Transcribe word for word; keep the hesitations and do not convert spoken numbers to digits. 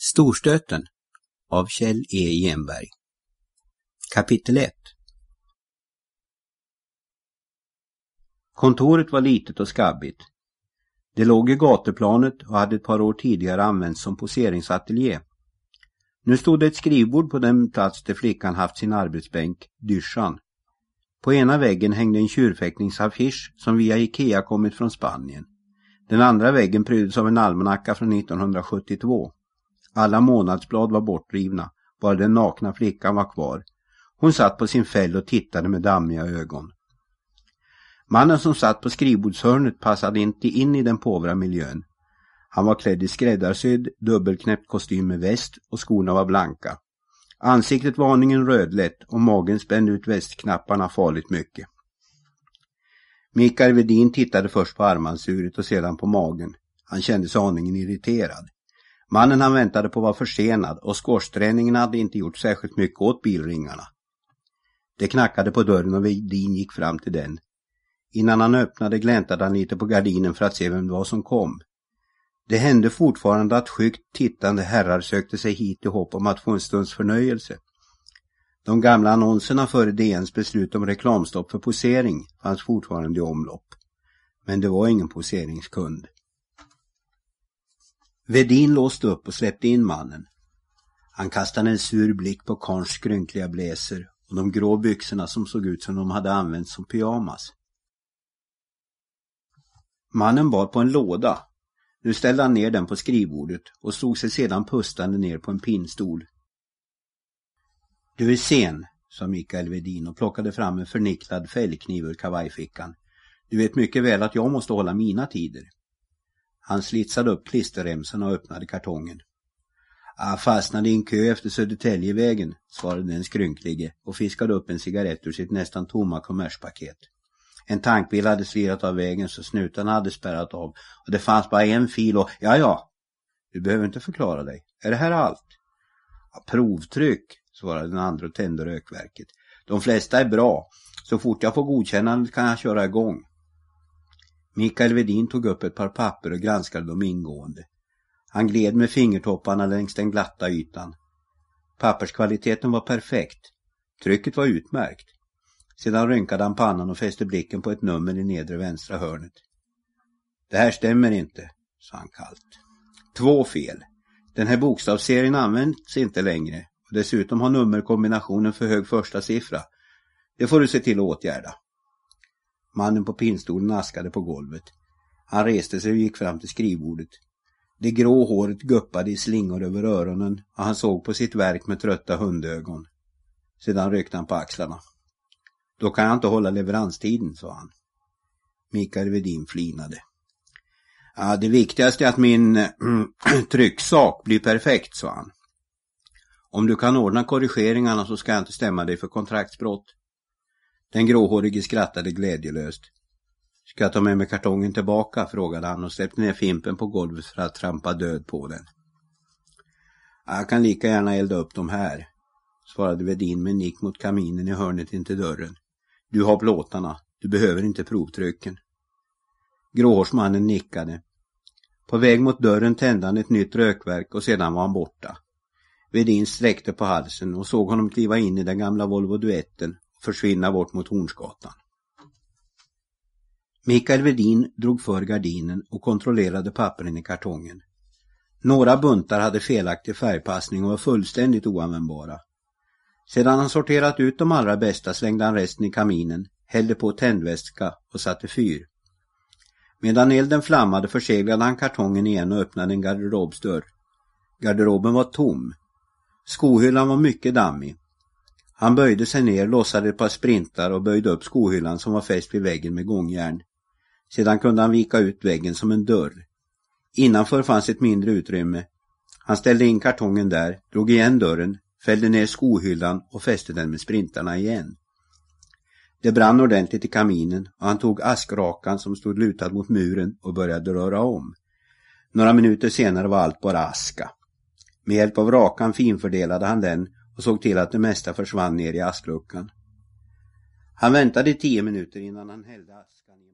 Storstöten av Kjell E. Genberg. Kapitel ett. Kontoret var litet och skabbigt. Det låg i gatuplanet och hade ett par år tidigare använts som poseringsateljé. Nu stod det ett skrivbord på den plats där flickan haft sin arbetsbänk, dyschan. På ena väggen hängde en tjurfäktningsaffisch som via Ikea kommit från Spanien. Den andra väggen pryddes av en almanacka från nittonhundrasjuttiotvå. Alla månadsblad var bortrivna, bara den nakna flickan var kvar. Hon satt på sin fäll och tittade med dammiga ögon. Mannen som satt på skrivbordshörnet passade inte in i den påvra miljön. Han var klädd i skräddarsydd, dubbelknäppt kostym med väst och skorna var blanka. Ansiktet var aningen rödlätt och magen spände ut västknapparna farligt mycket. Mikael Vedin tittade först på armbandssuret och sedan på magen. Han kände sig aningen irriterad. Mannen han väntade på var försenad och skorsträningen hade inte gjort särskilt mycket åt bilringarna. Det knackade på dörren och Vedin gick fram till den. Innan han öppnade gläntade han lite på gardinen för att se vem det var som kom. Det hände fortfarande att sjukt tittande herrar sökte sig hit i hopp om att få en stunds förnöjelse. De gamla annonserna före D N:s beslut om reklamstopp för posering fanns fortfarande i omlopp. Men det var ingen poseringskund. Vedin låste upp och släppte in mannen. Han kastade en sur blick på karns skrynkliga bläser och de grå byxorna som såg ut som de hade använts som pyjamas. Mannen bar på en låda. Nu ställde han ner den på skrivbordet och stod sig sedan pustande ner på en pinnstol. Du är sen, sa Mikael Vedin och plockade fram en förnicklad fällkniv ur kavajfickan. Du vet mycket väl att jag måste hålla mina tider. Han slitsade upp klisterremsen och öppnade kartongen. Jag fastnade i en kö efter Södertäljevägen, svarade den skrynklige och fiskade upp en cigarett ur sitt nästan tomma kommerspaket. En tankbil hade slirat av vägen så snutarna hade spärrat av och det fanns bara en fil och... Ja, ja, du behöver inte förklara dig. Är det här allt? Ja, provtryck, svarade den andra och tände rökverket. De flesta är bra. Så fort jag får godkännande kan jag köra igång. Mikael Vedin tog upp ett par papper och granskade dem ingående. Han gled med fingertopparna längs den glatta ytan. Papperskvaliteten var perfekt. Trycket var utmärkt. Sedan rynkade han pannan och fäste blicken på ett nummer i nedre vänstra hörnet. Det här stämmer inte, sa han kallt. Två fel. Den här bokstavsserien används inte längre och dessutom har nummerkombinationen för hög första siffra. Det får du se till att åtgärda. Mannen på pinstolen askade på golvet. Han reste sig och gick fram till skrivbordet. Det grå håret guppade i slingor över öronen och han såg på sitt verk med trötta hundögon. Sedan ryckte han på axlarna. Då kan jag inte hålla leveranstiden, sa han. Mikael Vedin flinade. Ja, det viktigaste är att min äh, trycksak blir perfekt, sa han. Om du kan ordna korrigeringarna så ska jag inte stämma dig för kontraktsbrott. Den gråhårige skrattade glädjelöst. Ska jag ta med mig kartongen tillbaka, frågade han och släppte ner fimpen på golvet för att trampa död på den. Jag kan lika gärna elda upp dem här, svarade Vedin med en nick mot kaminen i hörnet intill dörren. Du har plåtarna, du behöver inte provtrycken. Gråhårsmannen nickade. På väg mot dörren tände han ett nytt rökverk och sedan var han borta. Vedin sträckte på halsen och såg honom kliva in i den gamla Volvo Duetten och försvinna bort mot Hornsgatan. Mikael Vedin drog för gardinen och kontrollerade pappren i kartongen. Några buntar hade felaktig färgpassning och var fullständigt oanvändbara. Sedan han sorterat ut de allra bästa slängde han resten i kaminen, hällde på tändvätska och satte fyr. Medan elden flammade förseglade han kartongen igen och öppnade en garderobsdörr. Garderoben var tom. Skohyllan var mycket dammig. Han böjde sig ner, lossade ett par sprintar och böjde upp skohyllan som var fäst vid väggen med gångjärn. Sedan kunde han vika ut väggen som en dörr. Innanför fanns ett mindre utrymme. Han ställde in kartongen där, drog igen dörren, fällde ner skohyllan och fäste den med sprintarna igen. Det brann ordentligt i kaminen och han tog askrakan som stod lutad mot muren och började röra om. Några minuter senare var allt bara aska. Med hjälp av rakan finfördelade han den och såg till att det mesta försvann ner i askluckan. Han väntade i tio minuter innan han hällde askan i